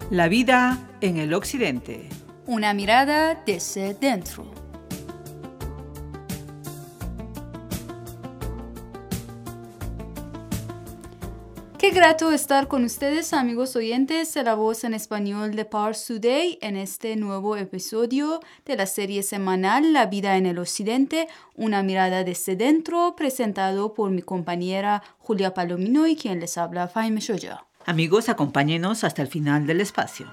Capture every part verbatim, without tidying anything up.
La vida en el Occidente. Una mirada desde dentro. Qué grato estar con ustedes, amigos oyentes de La Voz en Español de Pars Today, en este nuevo episodio de la serie semanal La vida en el Occidente, una mirada desde dentro, presentado por mi compañera Julia Palomino y quien les habla, Fahime Shoja. Amigos, acompáñenos hasta el final del espacio.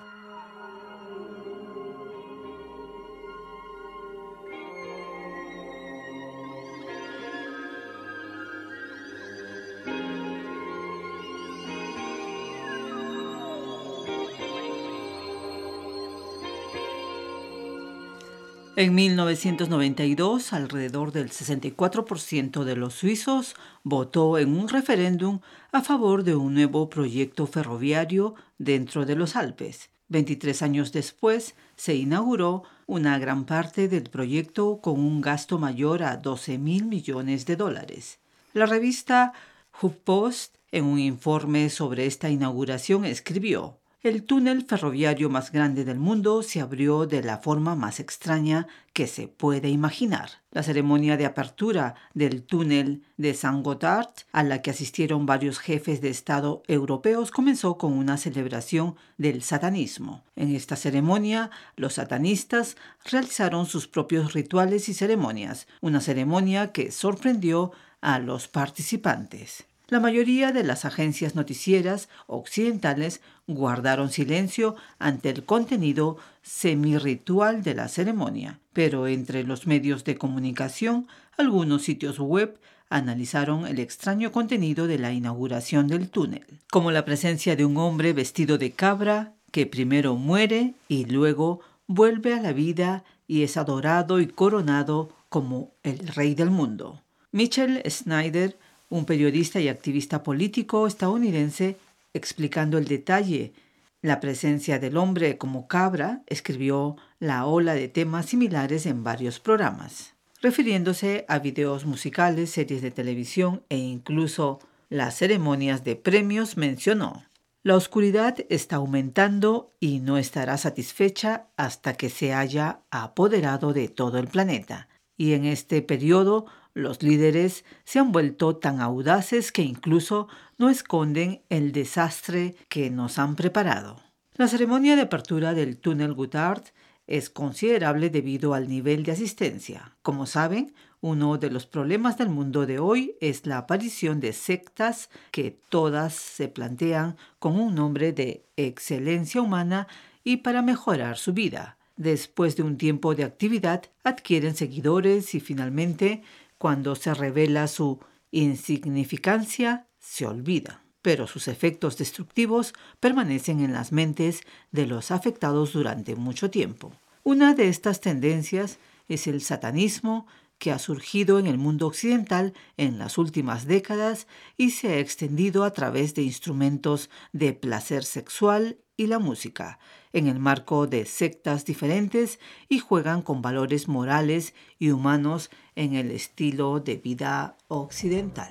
En mil novecientos noventa y dos, alrededor del sesenta y cuatro por ciento de los suizos votó en un referéndum a favor de un nuevo proyecto ferroviario dentro de los Alpes. veintitrés años después, se inauguró una gran parte del proyecto con un gasto mayor a doce mil millones de dólares. La revista HuffPost, en un informe sobre esta inauguración, escribió: el túnel ferroviario más grande del mundo se abrió de la forma más extraña que se puede imaginar. La ceremonia de apertura del túnel de Saint-Gothard, a la que asistieron varios jefes de Estado europeos, comenzó con una celebración del satanismo. En esta ceremonia, los satanistas realizaron sus propios rituales y ceremonias, una ceremonia que sorprendió a los participantes. La mayoría de las agencias noticieras occidentales guardaron silencio ante el contenido semirritual de la ceremonia, pero entre los medios de comunicación, algunos sitios web analizaron el extraño contenido de la inauguración del túnel, como la presencia de un hombre vestido de cabra que primero muere y luego vuelve a la vida y es adorado y coronado como el rey del mundo. Mitchell Snyder, un periodista y activista político estadounidense, explicando el detalle, la presencia del hombre como cabra, escribió la ola de temas similares en varios programas, refiriéndose a videos musicales, series de televisión e incluso las ceremonias de premios. Mencionó: la oscuridad está aumentando y no estará satisfecha hasta que se haya apoderado de todo el planeta. Y en este periodo, los líderes se han vuelto tan audaces que incluso no esconden el desastre que nos han preparado. La ceremonia de apertura del túnel Gotthard es considerable debido al nivel de asistencia. Como saben, uno de los problemas del mundo de hoy es la aparición de sectas que todas se plantean con un nombre de excelencia humana y para mejorar su vida. Después de un tiempo de actividad, adquieren seguidores y finalmente, cuando se revela su insignificancia, se olvida. Pero sus efectos destructivos permanecen en las mentes de los afectados durante mucho tiempo. Una de estas tendencias es el satanismo, que ha surgido en el mundo occidental en las últimas décadas y se ha extendido a través de instrumentos de placer sexual y la música, en el marco de sectas diferentes, y juegan con valores morales y humanos en el estilo de vida occidental.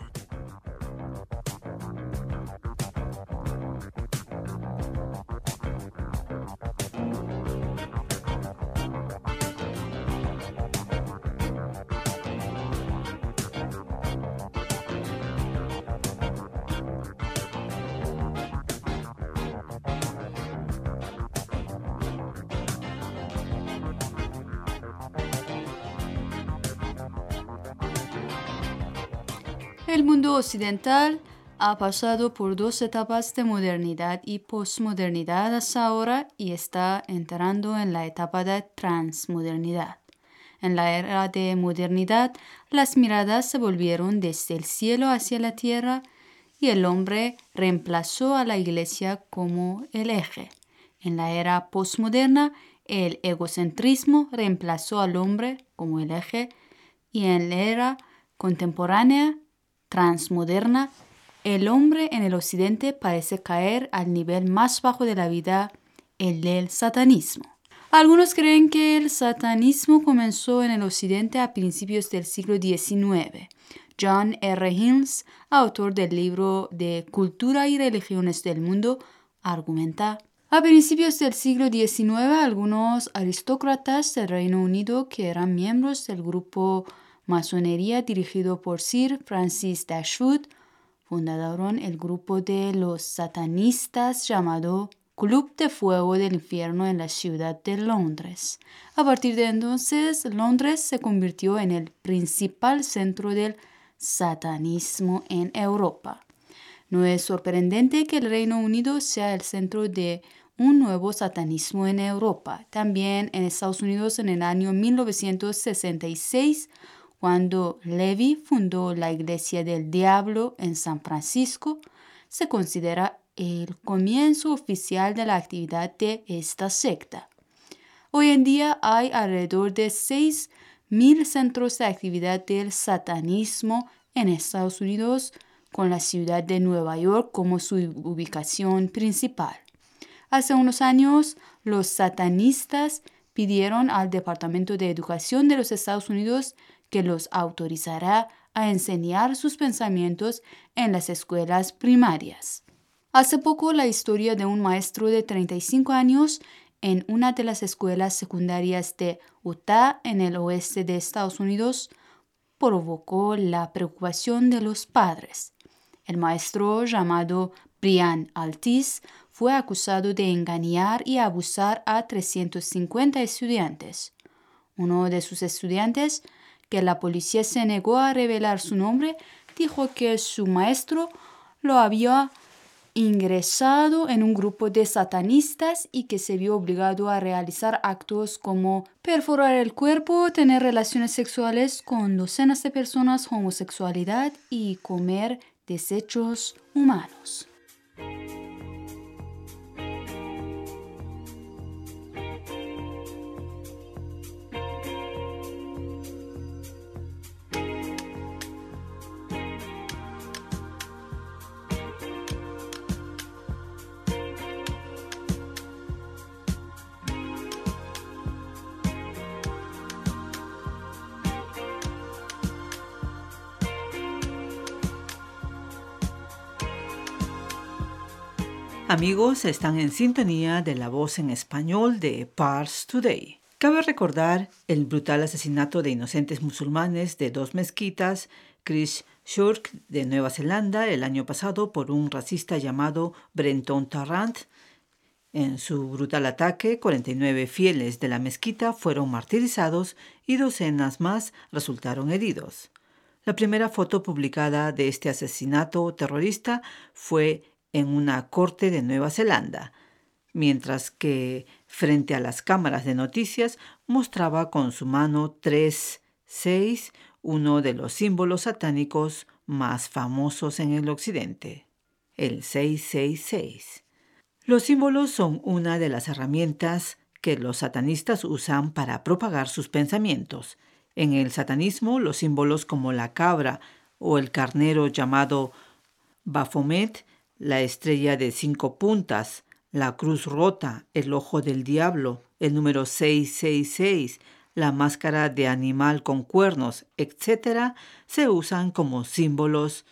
El mundo occidental ha pasado por dos etapas de modernidad y posmodernidad hasta ahora y está entrando en la etapa de transmodernidad. En la era de modernidad, las miradas se volvieron desde el cielo hacia la tierra y el hombre reemplazó a la iglesia como el eje. En la era posmoderna, el egocentrismo reemplazó al hombre como el eje y en la era contemporánea transmoderna, el hombre en el occidente parece caer al nivel más bajo de la vida, el del satanismo. Algunos creen que el satanismo comenzó en el occidente a principios del siglo diecinueve. John R. Hills, autor del libro de Cultura y Religiones del Mundo, argumenta: A principios del siglo diecinueve, algunos aristócratas del Reino Unido que eran miembros del grupo masonería dirigido por Sir Francis Dashwood fundaron el grupo de los satanistas llamado Club de Fuego del Infierno en la ciudad de Londres. A partir de entonces, Londres se convirtió en el principal centro del satanismo en Europa. No es sorprendente que el Reino Unido sea el centro de un nuevo satanismo en Europa. También en Estados Unidos en el año mil novecientos sesenta y seis, cuando Levi fundó la Iglesia del Diablo en San Francisco, se considera el comienzo oficial de la actividad de esta secta. Hoy en día hay alrededor de seis mil centros de actividad del satanismo en Estados Unidos, con la ciudad de Nueva York como su ubicación principal. Hace unos años, los satanistas pidieron al Departamento de Educación de los Estados Unidos que los autorizara a enseñar sus pensamientos en las escuelas primarias. Hace poco, la historia de un maestro de treinta y cinco años en una de las escuelas secundarias de Utah, en el oeste de Estados Unidos, provocó la preocupación de los padres. El maestro, llamado Brian Altis, fue acusado de engañar y abusar a trescientos cincuenta estudiantes. Uno de sus estudiantes, que la policía se negó a revelar su nombre, dijo que su maestro lo había ingresado en un grupo de satanistas y que se vio obligado a realizar actos como perforar el cuerpo, tener relaciones sexuales con docenas de personas, homosexualidad y comer desechos humanos. Amigos, están en sintonía de La Voz en Español de Pars Today. Cabe recordar el brutal asesinato de inocentes musulmanes de dos mezquitas, Christchurch de Nueva Zelanda, el año pasado por un racista llamado Brenton Tarrant. En su brutal ataque, cuarenta y nueve fieles de la mezquita fueron martirizados y docenas más resultaron heridos. La primera foto publicada de este asesinato terrorista fue en una corte de Nueva Zelanda, mientras que frente a las cámaras de noticias mostraba con su mano tres seis, uno de los símbolos satánicos más famosos en el occidente, el seiscientos sesenta y seis. Los símbolos son una de las herramientas que los satanistas usan para propagar sus pensamientos. En el satanismo, los símbolos como la cabra o el carnero llamado Baphomet, la estrella de cinco puntas, la cruz rota, el ojo del diablo, el número seiscientos sesenta y seis, la máscara de animal con cuernos, etcétera, se usan como símbolos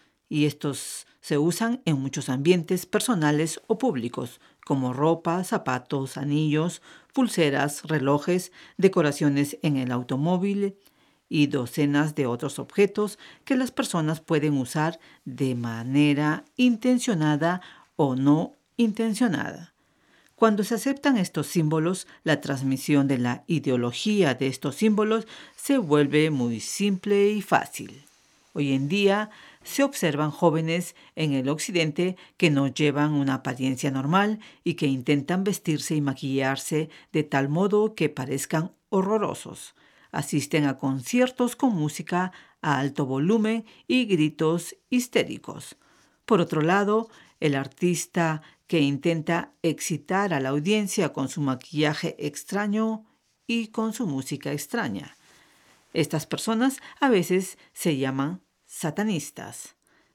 y estos se usan en muchos ambientes personales o públicos, como ropa, zapatos, anillos, pulseras, relojes, decoraciones en el automóvil y docenas de otros objetos que las personas pueden usar de manera intencionada o no intencionada. Cuando se aceptan estos símbolos, la transmisión de la ideología de estos símbolos se vuelve muy simple y fácil. Hoy en día se observan jóvenes en el occidente que no llevan una apariencia normal y que intentan vestirse y maquillarse de tal modo que parezcan horrorosos. Asisten a conciertos con música a alto volumen y gritos histéricos. Por otro lado, el artista que intenta excitar a la audiencia con su maquillaje extraño y con su música extraña. Estas personas a veces se llaman satanistas.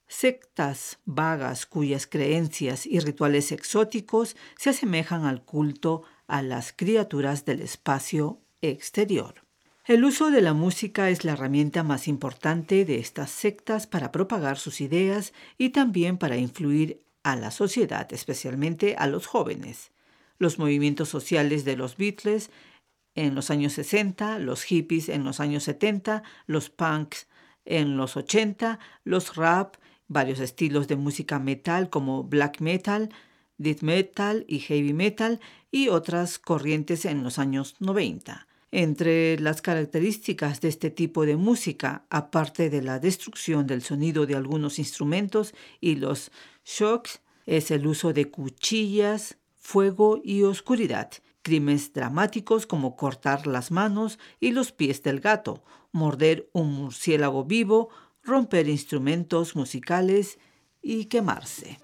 Sectas vagas cuyas creencias y rituales exóticos se asemejan al culto a las criaturas del espacio exterior. El uso de la música es la herramienta más importante de estas sectas para propagar sus ideas y también para influir a la sociedad, especialmente a los jóvenes. los movimientos sociales de los Beatles en los años sesenta, los hippies en los años setenta, los punks en los ochenta, los rap, varios estilos de música metal como black metal, death metal y heavy metal y otras corrientes en los años noventa. Entre las características de este tipo de música, aparte de la destrucción del sonido de algunos instrumentos y los shocks, es el uso de cuchillas, fuego y oscuridad, crímenes dramáticos como cortar las manos y los pies del gato, morder un murciélago vivo, romper instrumentos musicales y quemarse.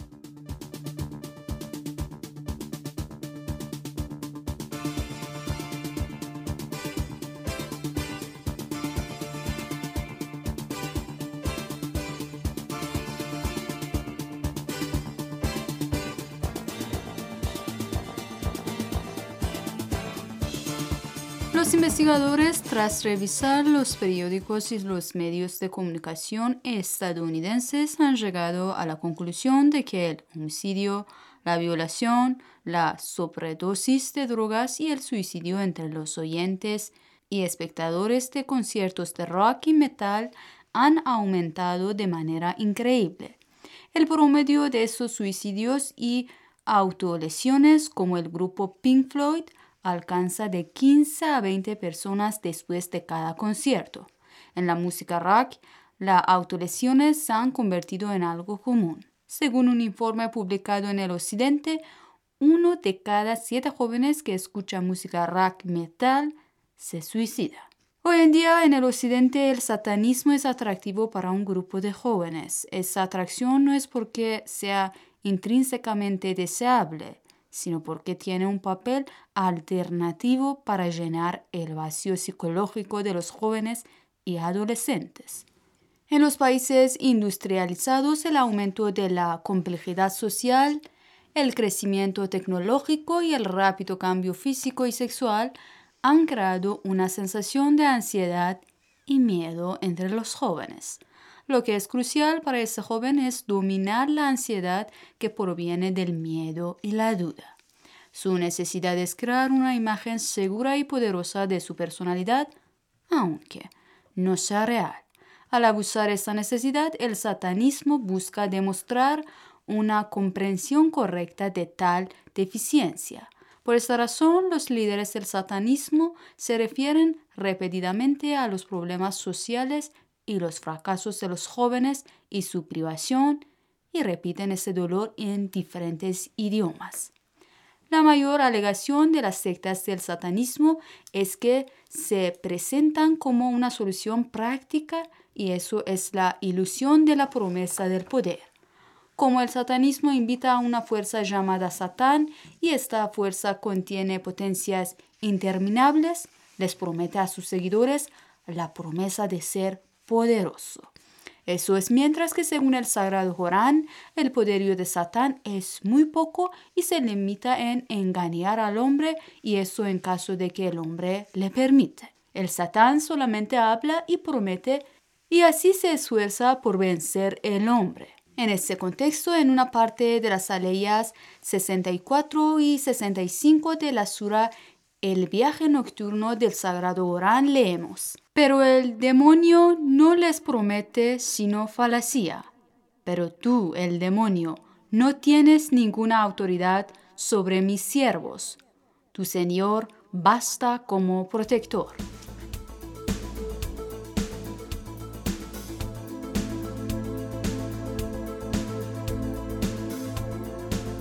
Los investigadores, tras revisar los periódicos y los medios de comunicación estadounidenses, han llegado a la conclusión de que el homicidio, la violación, la sobredosis de drogas y el suicidio entre los oyentes y espectadores de conciertos de rock y metal han aumentado de manera increíble. El promedio de esos suicidios y autolesiones, como el grupo Pink Floyd, alcanza de quince a veinte personas después de cada concierto. En la música rock, las autolesiones se han convertido en algo común. Según un informe publicado en el Occidente, uno de cada siete jóvenes que escucha música rock metal se suicida. Hoy en día, en el Occidente, el satanismo es atractivo para un grupo de jóvenes. Esa atracción no es porque sea intrínsecamente deseable, sino porque tiene un papel alternativo para llenar el vacío psicológico de los jóvenes y adolescentes. En los países industrializados, el aumento de la complejidad social, el crecimiento tecnológico y el rápido cambio físico y sexual han creado una sensación de ansiedad y miedo entre los jóvenes. Lo que es crucial para ese joven es dominar la ansiedad que proviene del miedo y la duda. Su necesidad es crear una imagen segura y poderosa de su personalidad, aunque no sea real. Al abusar esta necesidad, el satanismo busca demostrar una comprensión correcta de tal deficiencia. Por esta razón, los líderes del satanismo se refieren repetidamente a los problemas sociales y los fracasos de los jóvenes y su privación, y repiten ese dolor en diferentes idiomas. La mayor alegación de las sectas del satanismo es que se presentan como una solución práctica, y eso es la ilusión de la promesa del poder. Como el satanismo invita a una fuerza llamada Satán y esta fuerza contiene potencias interminables, les promete a sus seguidores la promesa de ser poderoso. Eso es mientras que según el Sagrado Corán, el poderío de Satán es muy poco y se limita en engañar al hombre, y eso en caso de que el hombre le permite. El Satán solamente habla y promete, y así se esfuerza por vencer el hombre. En ese contexto, en una parte de las aleyas sesenta y cuatro y sesenta y cinco de la sura El viaje nocturno del Sagrado Corán leemos: pero el demonio no les promete sino falacía. Pero tú, el demonio, no tienes ninguna autoridad sobre mis siervos. Tu Señor basta como protector.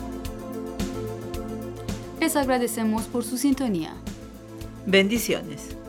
Les agradecemos por su sintonía. Bendiciones.